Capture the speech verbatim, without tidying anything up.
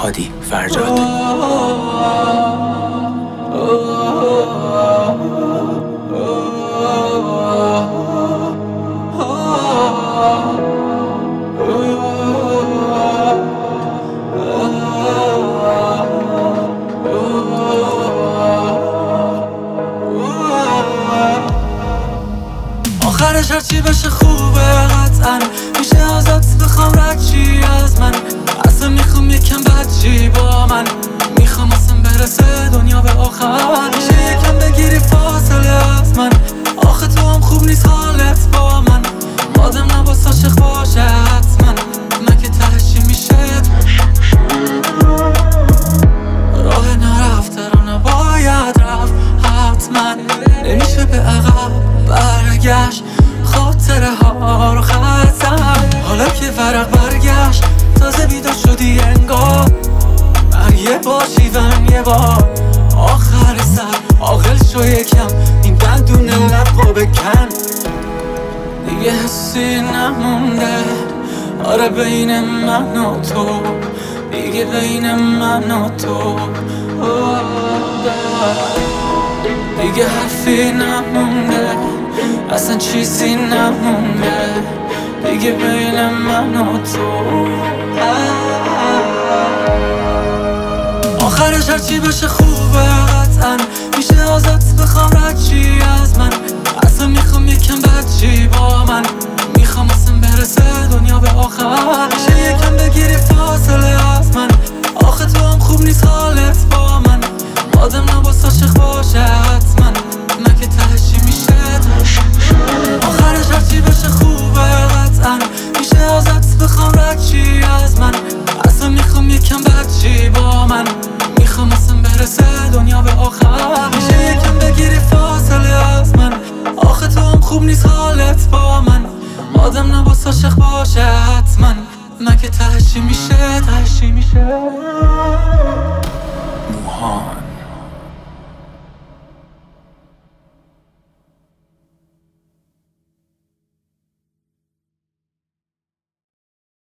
هادی فرجاد. آخرش هرچی بشه خوبه، قطعا میشه ازت بخوام رد چی از من. اصلا میخوام یکم بد چی با من، میخوام اصلا برسه دنیا به آخر. میشه یکم بگیری فاصله از من، آخه تو هم خوب نیست حالت با من. آدم نباست عاشق باشه حتما، مگه تهش چی میشه؟ راه نرفته رو نباید رفت حتما، نمیشه به عقب برگشت خاطره ها رو ختم. حالا که فرق برگشت تازه بیدار شدی انگار، برگه باشی و یه بار آخر سر عاقل شو یکم، این دندون لب رو بکن. دیگه حسی نمونده آره بین من و تو، دیگه بین من و تو دیگه حرفی نمونده، اصلا چیزی نمونده دیگه بین من و تو. آخرش هرچی بشه خوبه، قطعا میشه ازت بخوام رد چی از من. اصلا میخوام یکم بد چی با من، میخوام اصلا برسه دنیا به آخر. میشه یکم بگیری فاصله از من، آخه تو هم خوب نیست حالت با من. آدم نباست عاشق باشه حتما، مگه تهش چی میشه؟ آخرش هرچی بشه خوبه، قطعا میشه ازت بخوام رد چی از من. اصلا میخوام یکم بد چی با من، میخوام اصلا برسه دنیا به آخر. میشه یکم بگیری فاصله از من، آخه تو هم خوب نیست حالت با من. آدم نباست عاشق باشه حتما، مگه تهش چی میشه؟ تهش چی میشه؟ موهان